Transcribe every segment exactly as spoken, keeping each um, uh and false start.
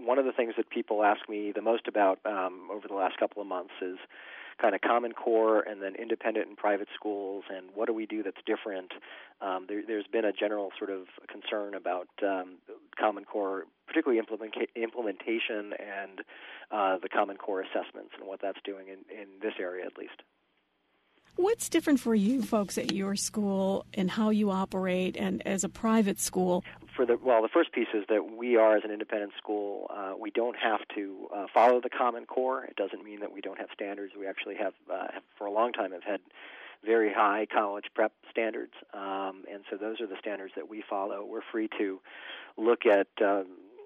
one of the things that people ask me the most about um, over the last couple of months is kind of Common Core and then independent and private schools, and what do we do that's different? Um, there, there's been a general sort of concern about um, Common Core, particularly implement, implementation and uh, the Common Core assessments and what that's doing in, in this area at least. What's different for you folks at your school and how you operate and as a private school? For the, well, the first piece is that we are, as an independent school, uh, we don't have to uh, follow the Common Core. It doesn't mean that we don't have standards. We actually have, uh, have for a long time, have had very high college prep standards, um, and so those are the standards that we follow. We're free to look at um,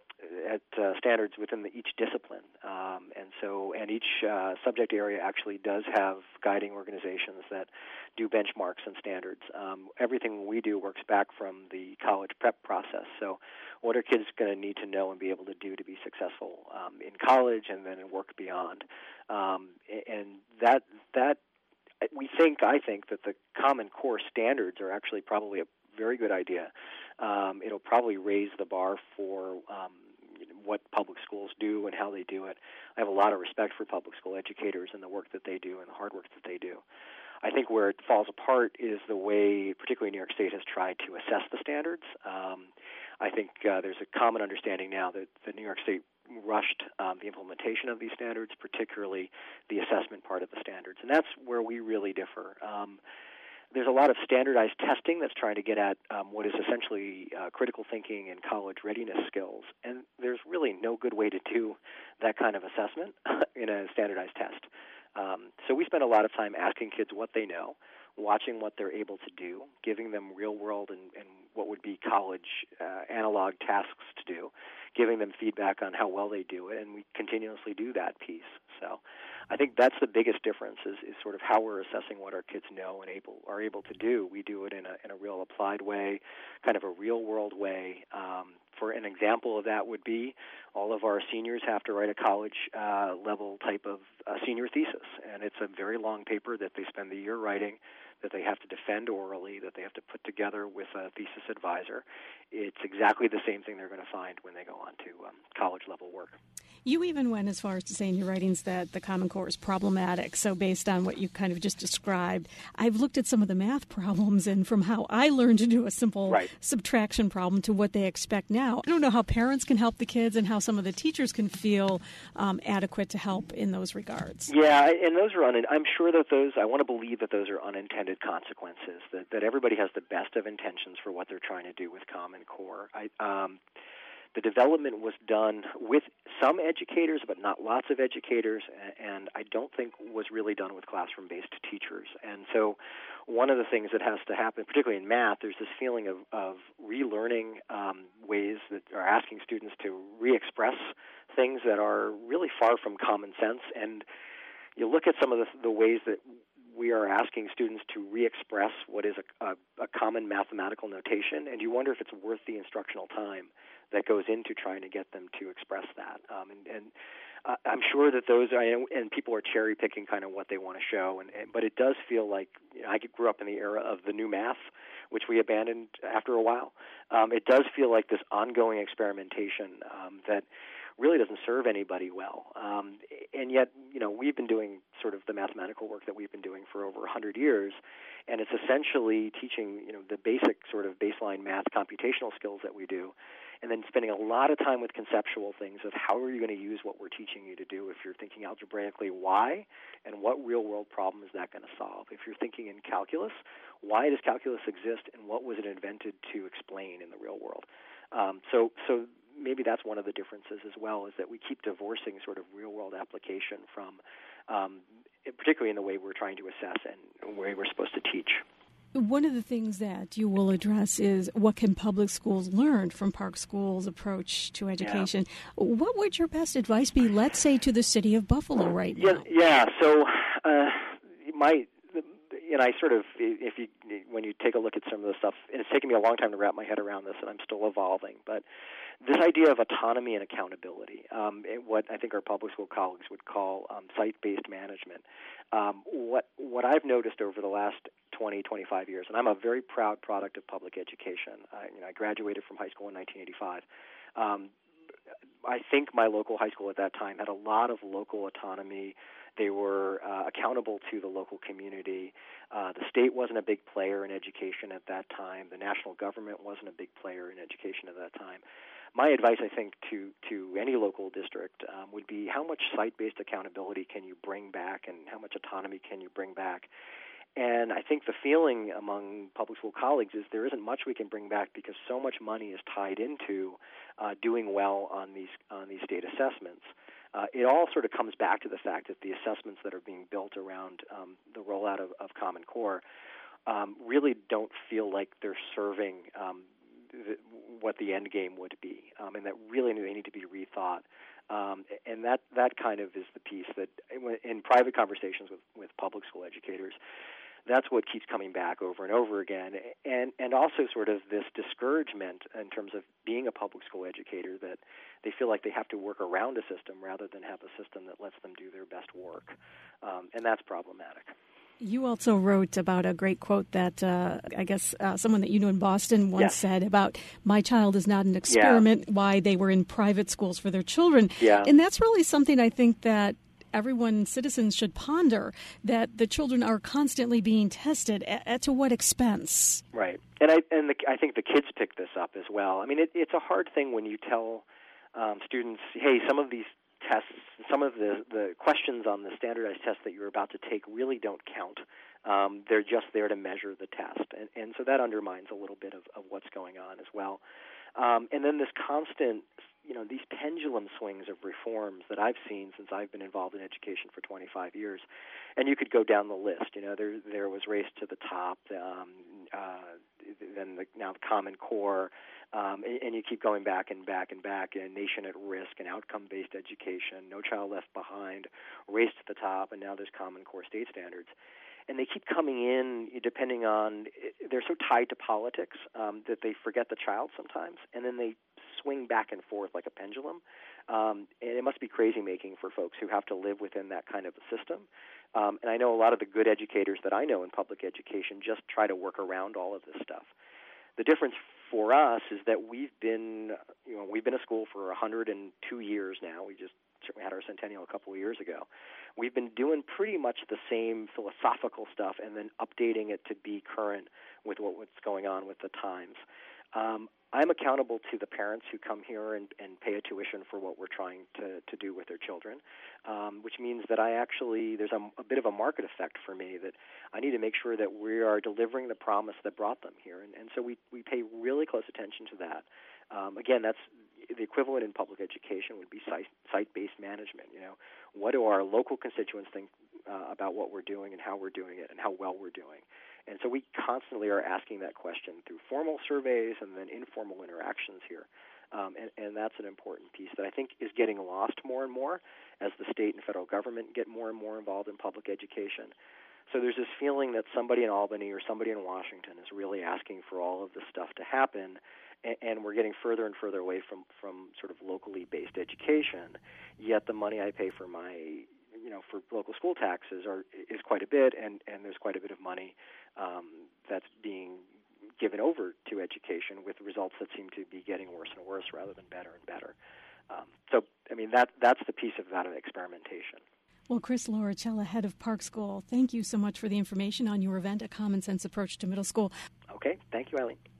at uh, standards within the, each discipline, um, and so and each uh, subject area actually does have guiding organizations that do benchmarks and standards. Um, everything we do works back from the college prep process. So, what are kids going to need to know and be able to do to be successful um, in college and then in work beyond? Um, and that that we think I think that the Common Core standards are actually probably a very good idea. Um, it'll probably raise the bar for um, what public schools do and how they do it. I have a lot of respect for public school educators and the work that they do and the hard work that they do. I think where it falls apart is the way, particularly New York State, has tried to assess the standards. Um, I think uh, there's a common understanding now that the New York State rushed um, the implementation of these standards, particularly the assessment part of the standards, and that's where we really differ. Um, There's a lot of standardized testing that's trying to get at um, what is essentially uh, critical thinking and college readiness skills, and there's really no good way to do that kind of assessment in a standardized test. Um, so we spend a lot of time asking kids what they know, watching what they're able to do, giving them real-world and, and what would be college uh, analog tasks to do, giving them feedback on how well they do it, and we continuously do that piece. So I think that's the biggest difference is, is sort of how we're assessing what our kids know and able are able to do. We do it in a in a real applied way, kind of a real-world way. Um, for an example of that would be all of our seniors have to write a college uh, level type of uh, senior thesis, and it's a very long paper that they spend the year writing, that they have to defend orally, that they have to put together with a thesis advisor. It's exactly the same thing they're going to find when they go on to um, college-level work. You even went as far as to say in your writings that the Common Core is problematic. So based on what you kind of just described, I've looked at some of the math problems, and from how I learned to do a simple right. subtraction problem to what they expect now. I don't know how parents can help the kids and how some of the teachers can feel um, adequate to help in those regards. Yeah, and those are, un- I'm sure that those, I want to believe that those are unintended consequences, that, that everybody has the best of intentions for what they're trying to do with Common Core. I, um, the development was done with some educators, but not lots of educators, and I don't think was really done with classroom-based teachers. And so one of the things that has to happen, particularly in math, there's this feeling of, of relearning um, ways that are asking students to re-express things that are really far from common sense. And you look at some of the, the ways that we are asking students to re-express what is a, a, a common mathematical notation, and you wonder if it's worth the instructional time that goes into trying to get them to express that. Um, and and uh, I'm sure that those are, and people are cherry picking kind of what they want to show. And, and but it does feel like, you know, I grew up in the era of the new math, which we abandoned after a while. Um, it does feel like this ongoing experimentation um, that really doesn't serve anybody well. Um, and yet, you know, we've been doing sort of the mathematical work that we've been doing for over one hundred years, and it's essentially teaching, you know, the basic sort of baseline math computational skills that we do, and then spending a lot of time with conceptual things of how are you going to use what we're teaching you to do. If you're thinking algebraically, why, and what real-world problem is that going to solve? If you're thinking in calculus, why does calculus exist, and what was it invented to explain in the real world? Um, so, so maybe that's one of the differences as well, is that we keep divorcing sort of real-world application from, um, particularly in the way we're trying to assess and the way we're supposed to teach. One of the things that you will address is what can public schools learn from Park School's approach to education. Yeah. What would your best advice be, let's say, to the city of Buffalo right yeah, now? Yeah, so uh, my... And I sort of, if you, when you take a look at some of the stuff, and it's taken me a long time to wrap my head around this, and I'm still evolving, but this idea of autonomy and accountability, um, what I think our public school colleagues would call um, site-based management, um, what what I've noticed over the last twenty, twenty-five years, and I'm a very proud product of public education. I, you know, I graduated from high school in nineteen eighty-five. Um, I think my local high school at that time had a lot of local autonomy. They were uh, accountable to the local community. Uh, the state wasn't a big player in education at that time. The national government wasn't a big player in education at that time. My advice, I think, to, to any local district um, would be how much site-based accountability can you bring back and how much autonomy can you bring back? And I think the feeling among public school colleagues is there isn't much we can bring back because so much money is tied into uh, doing well on these on these state assessments. Uh, it all sort of comes back to the fact that the assessments that are being built around um, the rollout of, of Common Core um, really don't feel like they're serving um, the, what the end game would be, um, and that really they need to be rethought. Um, and that, that kind of is the piece that, in private conversations with, with public school educators, that's what keeps coming back over and over again, and and also sort of this discouragement in terms of being a public school educator, that they feel like they have to work around a system rather than have a system that lets them do their best work, um, and that's problematic. You also wrote about a great quote that uh, I guess uh, someone that you know in Boston once yes. said about, my child is not an experiment, yeah. why they were in private schools for their children. Yeah. And that's really something I think that everyone, citizens, should ponder, that the children are constantly being tested. At, at to what expense? Right. And I and the, I think the kids pick this up as well. I mean, it, it's a hard thing when you tell um, students, hey, some of these tests, some of the, the questions on the standardized test that you're about to take really don't count. Um, they're just there to measure the test. And, and so that undermines a little bit of, of what's going on as well. Um, and then this constant, you know, these pendulum swings of reforms that I've seen since I've been involved in education for twenty-five years. And you could go down the list. You know, there there was Race to the Top, um, uh, then the, now the Common Core, um, and, and you keep going back and back and back, and Nation at Risk, and outcome-based education, No Child Left Behind, Race to the Top, and now there's Common Core state standards. And they keep coming in depending on, they're so tied to politics um, that they forget the child sometimes, and then they swing back and forth like a pendulum. Um, and it must be crazy-making for folks who have to live within that kind of a system. Um, and I know a lot of the good educators that I know in public education just try to work around all of this stuff. The difference for us is that we've been, you know, we've been a school for one hundred two years now. We just certainly had our centennial a couple of years ago. We've been doing pretty much the same philosophical stuff and then updating it to be current with what, what's going on with the times. Um, I'm accountable to the parents who come here and, and pay a tuition for what we're trying to, to do with their children, um, which means that I actually, there's a, a bit of a market effect for me that I need to make sure that we are delivering the promise that brought them here. And, and so we, we pay really close attention to that. Um, again, that's the equivalent in public education would be site, site-based management. You know, what do our local constituents think uh, about what we're doing and how we're doing it and how well we're doing? And so we constantly are asking that question through formal surveys and then informal interactions here. Um, and, and that's an important piece that I think is getting lost more and more as the state and federal government get more and more involved in public education. So there's this feeling that somebody in Albany or somebody in Washington is really asking for all of this stuff to happen, and, and we're getting further and further away from, from sort of locally based education, yet the money I pay for my, you know, for local school taxes are is quite a bit, and, and there's quite a bit of money um, that's being given over to education with results that seem to be getting worse and worse rather than better and better. Um, so, I mean, that that's the piece of that experimentation. Well, Chris Lauricella, head of Park School, thank you so much for the information on your event, A Common Sense Approach to Middle School. Okay. Thank you, Eileen.